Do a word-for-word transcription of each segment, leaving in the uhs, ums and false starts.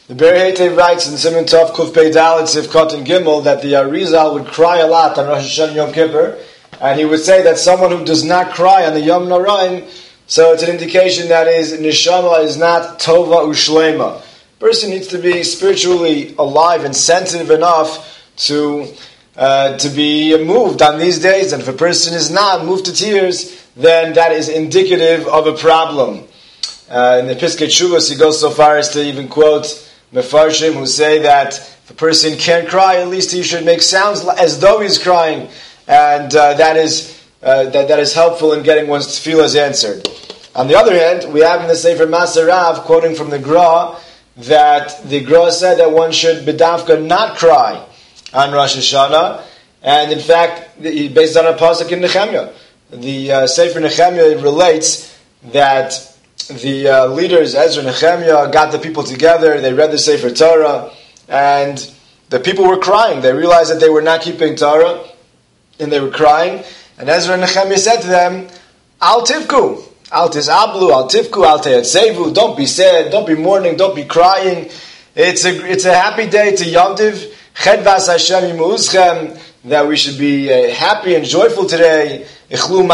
The Be'er Heitev writes in Siman Tov Kuf Pei Dalet Sivkot and Gimel that the Arizal would cry a lot on Rosh Hashanah Yom Kippur, and he would say that someone who does not cry on the Yom Noraim, so it's an indication that his neshama is not tova ushlema. Person needs to be spiritually alive and sensitive enough to uh, to be moved on these days. And if a person is not moved to tears, then that is indicative of a problem. Uh, in the Piskei Teshuvos, he goes so far as to even quote Mefarshim who say that if a person can't cry, at least he should make sounds as though he's crying, and uh, that is uh, that that is helpful in getting one's tefillas answered. On the other hand, we have in the Sefer Masarav, quoting from the Gra, that the Gra said that one should bedavka not cry on Rosh Hashanah, and in fact, based on a pasuk in Nehemiah, the uh, Sefer Nehemiah relates that the uh, leaders, Ezra and Nehemiah, got the people together, they read the Sefer Torah, and the people were crying. They realized that they were not keeping Torah, and they were crying, and Ezra and Nehemiah said to them, Al tivku, Al tisablu, Al tivku, Al te'etzevu, don't be sad, don't be mourning, don't be crying. It's a, it's a happy day to Yom Tiv, Chedvas Hashem yimuuzchem, that we should be uh, happy and joyful today. Ichlu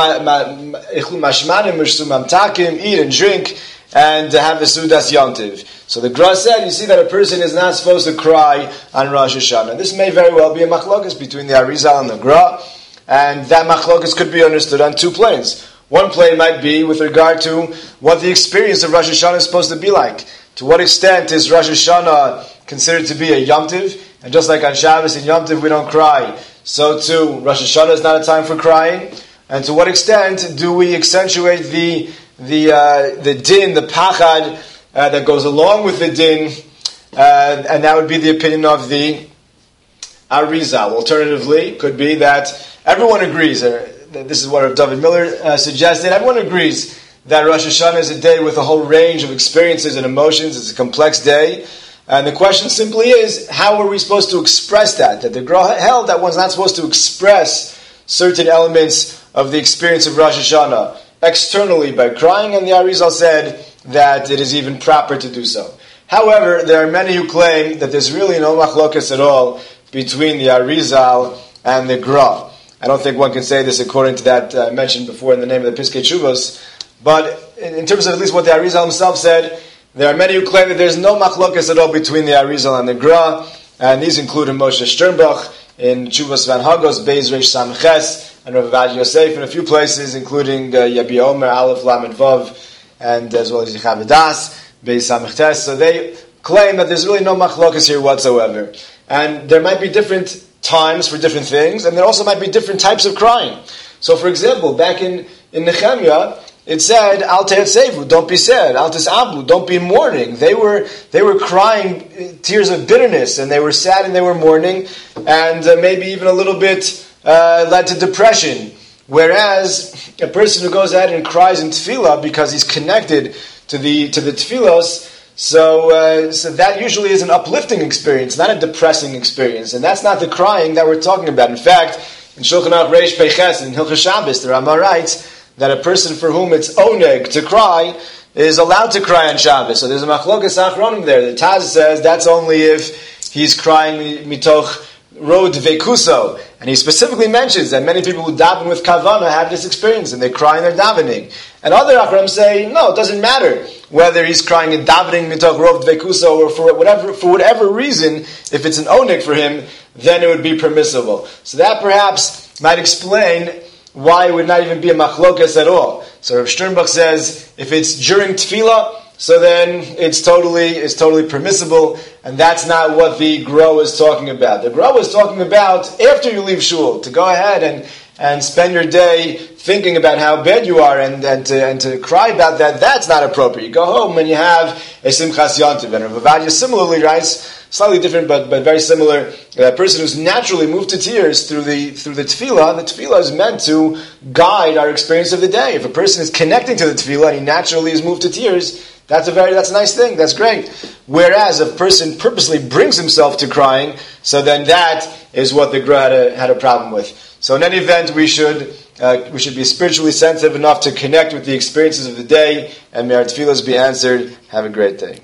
mashmanim mishsu mamtakim, eat and drink, and uh, have a sudas Yom Tiv. So the Gra said, you see that a person is not supposed to cry on Rosh Hashanah. This may very well be a machlokas between the Arizal and the Gra, and that machlokas could be understood on two planes. One plane might be with regard to what the experience of Rosh Hashanah is supposed to be like. To what extent is Rosh Hashanah considered to be a Yom Tiv? And just like on Shabbos and Yom Tiv we don't cry, so too Rosh Hashanah is not a time for crying. And to what extent do we accentuate the the uh, the din, the pachad uh, that goes along with the din? Uh, and that would be the opinion of the Arizal. Alternatively, could be that everyone agrees. Uh, this is what David Miller uh, suggested. Everyone agrees that Rosh Hashanah is a day with a whole range of experiences and emotions. It's a complex day. And the question simply is, how are we supposed to express that? That the Gra held that one's not supposed to express certain elements of the experience of Rosh Hashanah externally by crying, and the Arizal said that it is even proper to do so. However, there are many who claim that there's really no machlokas at all between the Arizal and the Gra. I don't think one can say this according to that uh, mentioned before in the name of the Piskei Teshuvos, but in, in terms of at least what the Arizal himself said, there are many who claim that there's no machlokas at all between the Arizal and the Gra, and these include Moshe Sternbach in Tshuvos Van Hagos, Beis Reish Samches, and Rav Avad Yosef in a few places, including uh, Yabi Omer, Aleph Lamed Vav, and as well as Yechav Das, Beis Samches. So they claim that there's really no machlokas here whatsoever, and there might be different times for different things, and there also might be different types of crying. So, for example, back in in Nehemiah, it said, Al te'etzevu, don't be sad. Al tisablu, don't be mourning. They were they were crying tears of bitterness, and they were sad and they were mourning, and uh, maybe even a little bit uh, led to depression. Whereas a person who goes ahead and cries in tefillah because he's connected to the to the tefillos, so uh, so that usually is an uplifting experience, not a depressing experience, and that's not the crying that we're talking about. In fact, in Shulchan Aruch Reish Peiches in Hilchos Shabbos, the Rama writes that a person for whom it's oneg to cry is allowed to cry on Shabbos. So there's a machlokas achronim there. The Taz says that's only if he's crying mitoch ro dvekuso. And he specifically mentions that many people who daven with kavana have this experience and they cry in their davening. And other achronim say, no, it doesn't matter whether he's crying in davening mitoch ro dvekuso or for whatever, for whatever reason, if it's an oneg for him, then it would be permissible. So that perhaps might explain why it would not even be a machlokas at all. So Rav Sternbach says, if it's during tefillah, so then it's totally it's totally permissible, and that's not what the Gra is talking about. The Gra is talking about after you leave shul, to go ahead and, and spend your day thinking about how bad you are and, and, to, and to cry about that. That's not appropriate. You go home and you have a simchas Yom Tov. And Rav Avad similarly writes, slightly different, but but very similar. A person who's naturally moved to tears through the through the tefillah, the tefillah is meant to guide our experience of the day. If a person is connecting to the tefillah and he naturally is moved to tears, that's a very that's a nice thing. That's great. Whereas if a person purposely brings himself to crying, so then that is what the Gra had a, had a problem with. So in any event, we should uh, we should be spiritually sensitive enough to connect with the experiences of the day, and may our tefillahs be answered. Have a great day.